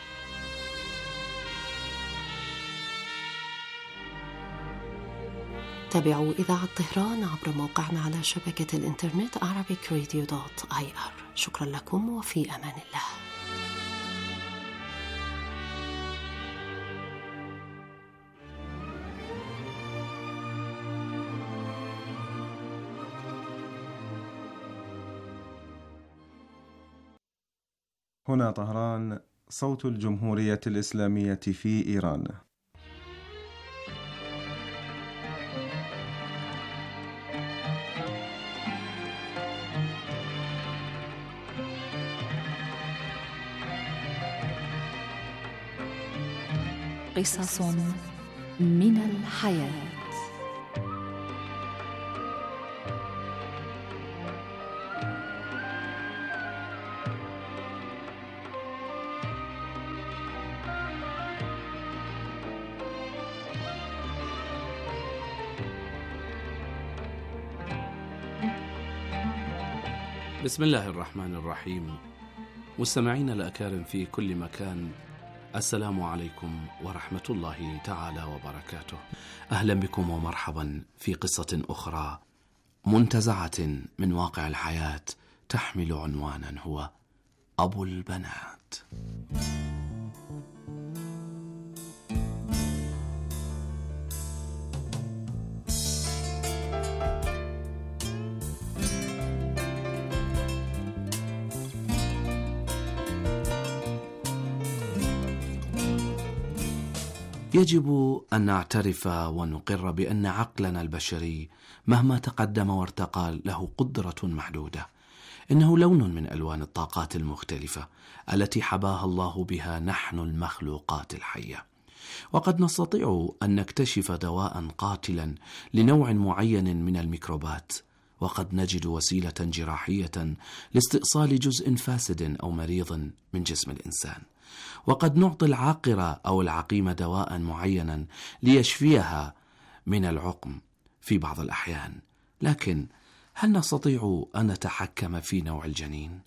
تابعوا إذاعة طهران عبر موقعنا على شبكة الإنترنت arabic radio dot i r. شكرا لكم وفي أمان الله. هنا طهران، صوت الجمهورية الإسلامية في إيران. قصص من الحياة. بسم الله الرحمن الرحيم. مستمعين الأكارم في كل مكان، السلام عليكم ورحمة الله تعالى وبركاته. أهلا بكم ومرحبا في قصة أخرى منتزعة من واقع الحياة، تحمل عنوانا هو أبو البنات. يجب أن نعترف ونقر بأن عقلنا البشري مهما تقدم وارتقى له قدرة محدودة. إنه لون من ألوان الطاقات المختلفة التي حباها الله بها نحن المخلوقات الحية. وقد نستطيع أن نكتشف دواء قاتلا لنوع معين من الميكروبات، وقد نجد وسيلة جراحية لاستئصال جزء فاسد أو مريض من جسم الإنسان، وقد نعطي العاقرة أو العقيم دواء معينا ليشفيها من العقم في بعض الأحيان. لكن هل نستطيع أن نتحكم في نوع الجنين؟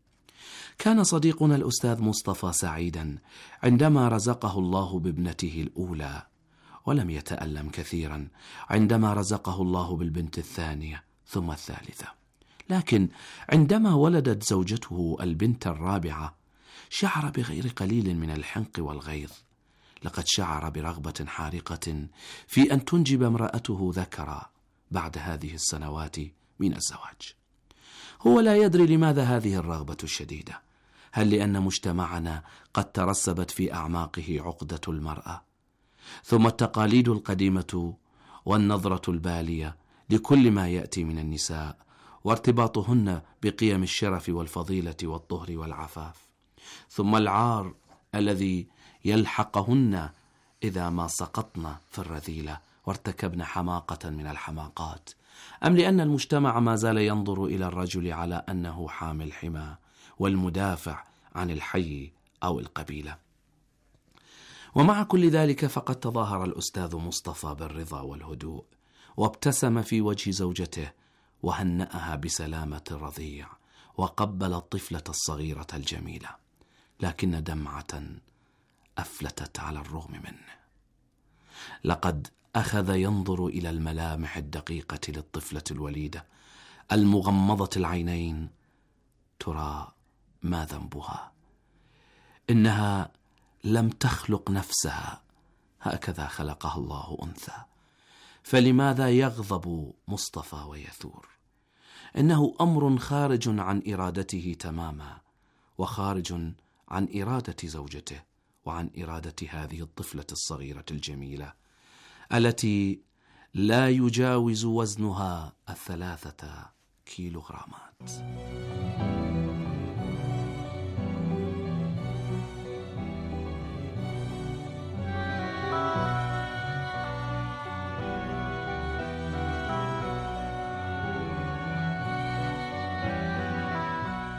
كان صديقنا الأستاذ مصطفى سعيدا عندما رزقه الله بابنته الأولى، ولم يتألم كثيرا عندما رزقه الله بالبنت الثانية ثم الثالثة. لكن عندما ولدت زوجته البنت الرابعة شعر بغير قليل من الحنق والغيظ. لقد شعر برغبة حارقة في أن تنجب امرأته ذكرا بعد هذه السنوات من الزواج. هو لا يدري لماذا هذه الرغبة الشديدة. هل لأن مجتمعنا قد ترسبت في أعماقه عقدة المرأة، ثم التقاليد القديمة والنظرة البالية لكل ما يأتي من النساء وارتباطهن بقيم الشرف والفضيلة والطهر والعفاف، ثم العار الذي يلحقهن إذا ما سقطن في الرذيلة وارتكبن حماقة من الحماقات؟ أم لأن المجتمع ما زال ينظر إلى الرجل على أنه حامل حمى والمدافع عن الحي أو القبيلة؟ ومع كل ذلك فقد تظاهر الأستاذ مصطفى بالرضا والهدوء، وابتسم في وجه زوجته وهنأها بسلامة الرضيع، وقبل الطفلة الصغيرة الجميلة. لكن دمعة أفلتت على الرغم منه. لقد أخذ ينظر إلى الملامح الدقيقة للطفلة الوليدة المغمضة العينين. ترى ما ذنبها؟ إنها لم تخلق نفسها، هكذا خلقها الله أنثى. فلماذا يغضب مصطفى ويثور؟ إنه أمر خارج عن إرادته تماما، وخارج عن إرادة زوجته وعن إرادة هذه الطفلة الصغيرة الجميلة التي لا يجاوز وزنها الثلاثة كيلوغرامات.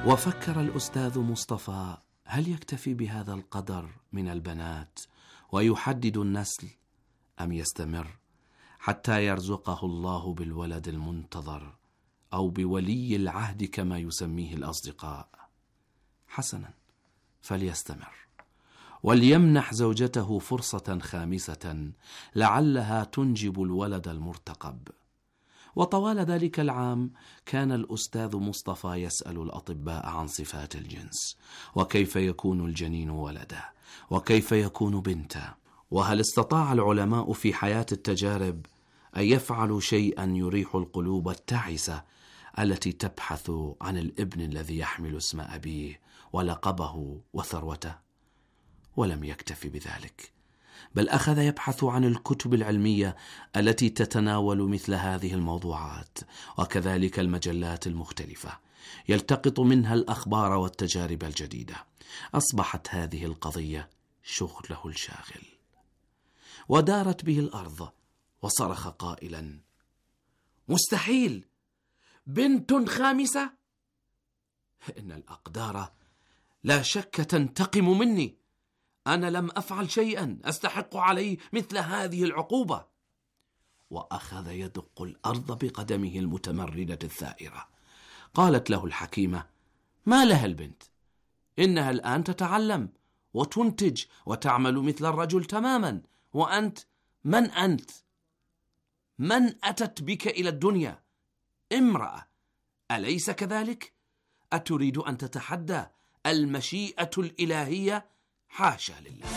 وفكر الأستاذ مصطفى: هل يكتفي بهذا القدر من البنات ويحدد النسل، أم يستمر حتى يرزقه الله بالولد المنتظر أو بولي العهد كما يسميه الأصدقاء؟ حسنا، فليستمر وليمنح زوجته فرصة خامسة لعلها تنجب الولد المرتقب. وطوال ذلك العام كان الأستاذ مصطفى يسأل الأطباء عن صفات الجنس، وكيف يكون الجنين ولدا، وكيف يكون بنتا، وهل استطاع العلماء في حياة التجارب أن يفعلوا شيئا يريح القلوب التعسة التي تبحث عن الابن الذي يحمل اسم أبيه ولقبه وثروته؟ ولم يكتف بذلك، بل أخذ يبحث عن الكتب العلمية التي تتناول مثل هذه الموضوعات، وكذلك المجلات المختلفة يلتقط منها الأخبار والتجارب الجديدة. أصبحت هذه القضية شغله الشاغل، ودارت به الأرض، وصرخ قائلا: مستحيل! بنت خامسة؟ إن الأقدار لا شك تنتقم مني، أنا لم أفعل شيئا أستحق عليه مثل هذه العقوبة. وأخذ يدق الأرض بقدمه المتمردة الثائرة. قالت له الحكيمة: ما لها البنت؟ إنها الآن تتعلم وتنتج وتعمل مثل الرجل تماما، وأنت من أنت؟ من أتت بك إلى الدنيا؟ امرأة، أليس كذلك؟ أتريد أن تتحدى المشيئة الإلهية؟ حاشا لله.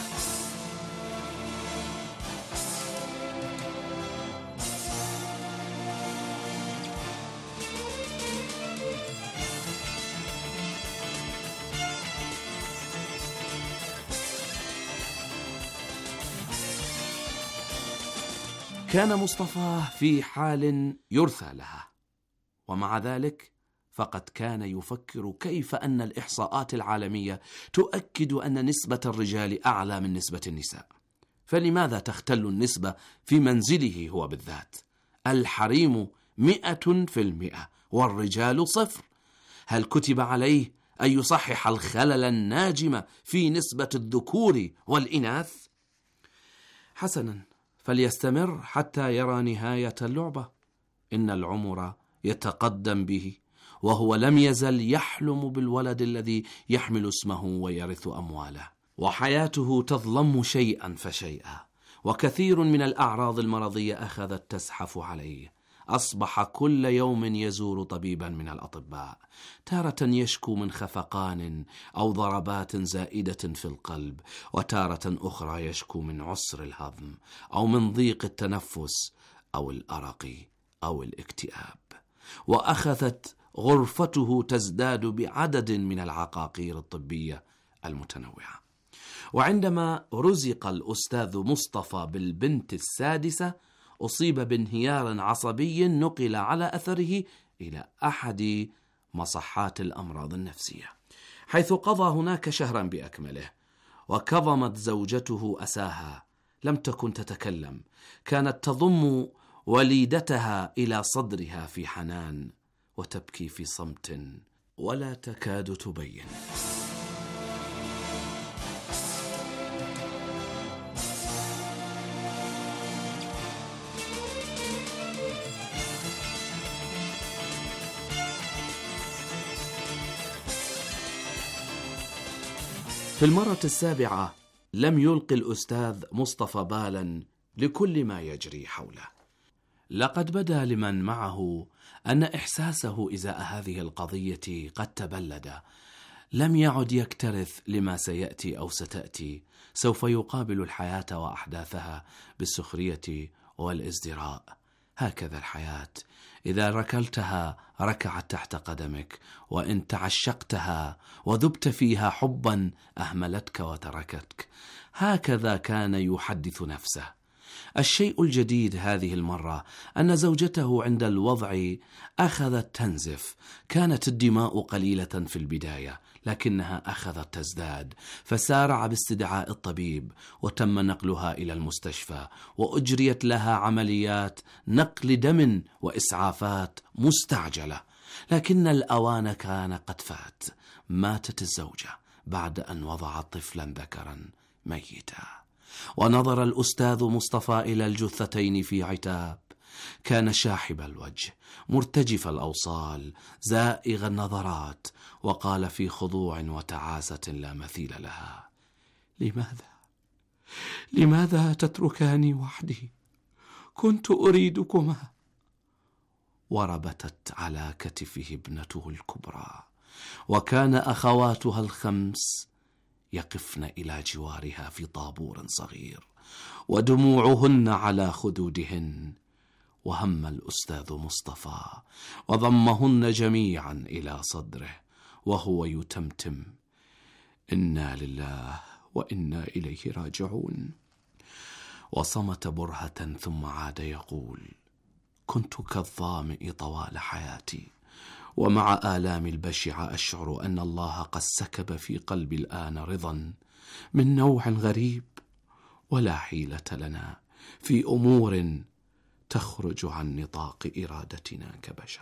كان مصطفى في حال يرثى لها، ومع ذلك فقد كان يفكر كيف أن الإحصاءات العالمية تؤكد أن نسبة الرجال أعلى من نسبة النساء، فلماذا تختل النسبة في منزله هو بالذات؟ الحريم مئة في المئة والرجال صفر. هل كتب عليه أن يصحح الخلل الناجم في نسبة الذكور والإناث؟ حسنا، فليستمر حتى يرى نهاية اللعبة. إن العمر يتقدم به، وهو لم يزل يحلم بالولد الذي يحمل اسمه ويرث أمواله، وحياته تظلم شيئا فشيئا، وكثير من الأعراض المرضية أخذت تزحف عليه. أصبح كل يوم يزور طبيبا من الأطباء، تارة يشكو من خفقان أو ضربات زائدة في القلب، وتارة أخرى يشكو من عسر الهضم أو من ضيق التنفس أو الأرق أو الاكتئاب. وأخذت غرفته تزداد بعدد من العقاقير الطبية المتنوعة. وعندما رزق الأستاذ مصطفى بالبنت السادسة أصيب بانهيار عصبي نقل على أثره إلى أحد مصحات الأمراض النفسية، حيث قضى هناك شهرا بأكمله. وكظمت زوجته أساها، لم تكن تتكلم، كانت تضم وليدتها إلى صدرها في حنان وتبكي في صمت ولا تكاد تبين. في المرة السابعة لم يلقي الأستاذ مصطفى بالا لكل ما يجري حوله. لقد بدا لمن معه أن إحساسه إزاء هذه القضية قد تبلد، لم يعد يكترث لما سيأتي أو ستأتي، سوف يقابل الحياة وأحداثها بالسخرية والازدراء. هكذا الحياة، إذا ركلتها ركعت تحت قدمك، وإن تعشقتها وذبت فيها حبا أهملتك وتركتك. هكذا كان يحدث نفسه. الشيء الجديد هذه المرة أن زوجته عند الوضع أخذت تنزف. كانت الدماء قليلة في البداية، لكنها أخذت تزداد، فسارع باستدعاء الطبيب، وتم نقلها إلى المستشفى، وأجريت لها عمليات نقل دم وإسعافات مستعجلة. لكن الأوان كان قد فات، ماتت الزوجة بعد أن وضعت طفلا ذكرا ميتا. ونظر الأستاذ مصطفى إلى الجثتين في عتاب. كان شاحب الوجه، مرتجف الأوصال، زائغ النظرات، وقال في خضوع وتعاسة لا مثيل لها: لماذا؟ لماذا تتركاني وحدي؟ كنت أريدكما. وربتت على كتفه ابنته الكبرى، وكان أخواتها الخمس يقفن إلى جوارها في طابور صغير، ودموعهن على خدودهن. وهم الأستاذ مصطفى وضمهن جميعا إلى صدره وهو يتمتم: إنا لله وإنا إليه راجعون. وصمت برهة ثم عاد يقول: كنت كالظامئ طوال حياتي، ومع آلامي البشعة أشعر أن الله قد سكب في قلبي الآن رضا من نوع غريب، ولا حيلة لنا في أمور تخرج عن نطاق إرادتنا كبشر.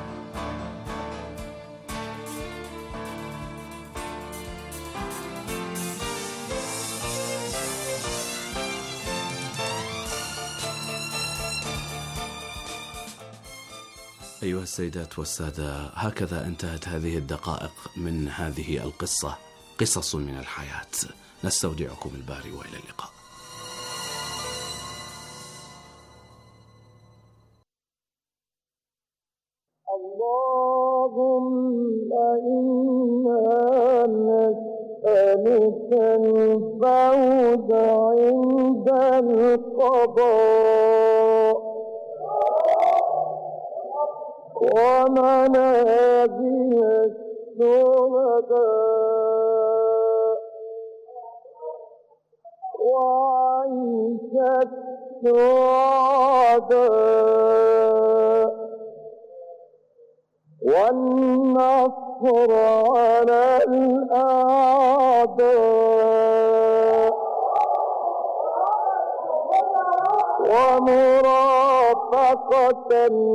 أيها السيدات والسادة، هكذا انتهت هذه الدقائق من هذه القصة، قصص من الحياة. نستودعكم الباري وإلى اللقاء. اللهم إنا نسألك الفوز عند القضاء ومنازل الشهداء وعيش السعداء والنصر على الأعداء ومرافقة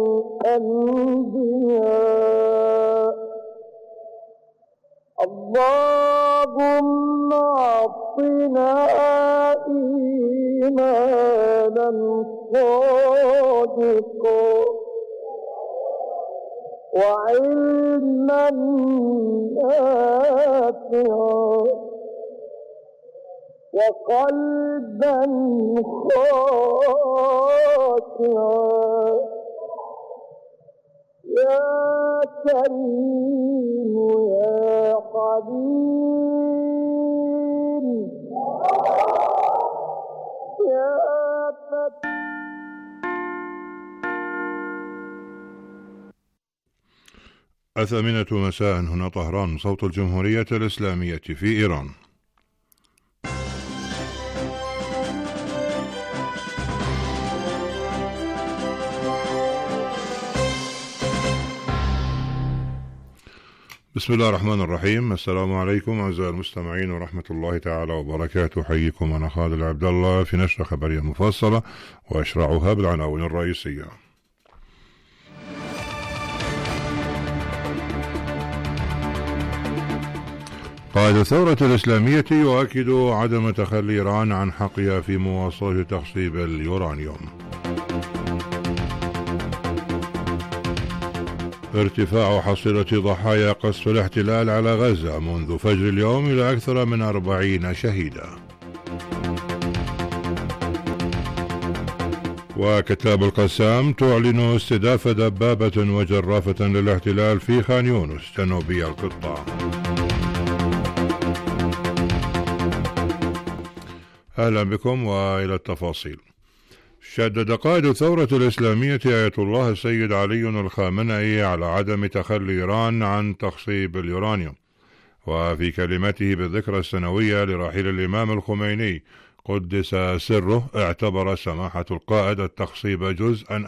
الأنبياء. اللهم أعطنا إيمانا صادقا وعلما نافعا وقلبا خاشعا يا كريم يا حليم يا فتح. الثامنة مساء، هنا طهران، صوت الجمهورية الإسلامية في إيران. بسم الله الرحمن الرحيم. السلام عليكم أعزائي المستمعين ورحمة الله تعالى وبركاته. حييكم أنا خالد عبد الله في نشرة خبرية مفصلة وأشرعها بالعناوين الرئيسية. قائد الثورة الإسلامية يؤكد عدم تخلي إيران عن حقها في مواصلة تخصيب اليورانيوم. ارتفاع حصيلة ضحايا قصف الاحتلال على غزة منذ فجر اليوم إلى أكثر من أربعين شهيدا. وكتاب القسام تعلن استهداف دبابة وجرافة للاحتلال في خان يونس جنوبي القطاع. أهلا بكم وإلى التفاصيل. شدد قائد الثورة الإسلامية آية الله السيد علي الخامنئي على عدم تخلي إيران عن تخصيب اليورانيوم. وفي كلمته بالذكرى السنوية لرحيل الإمام الخميني قدس سره، اعتبر سماحة القائد التخصيب جزءا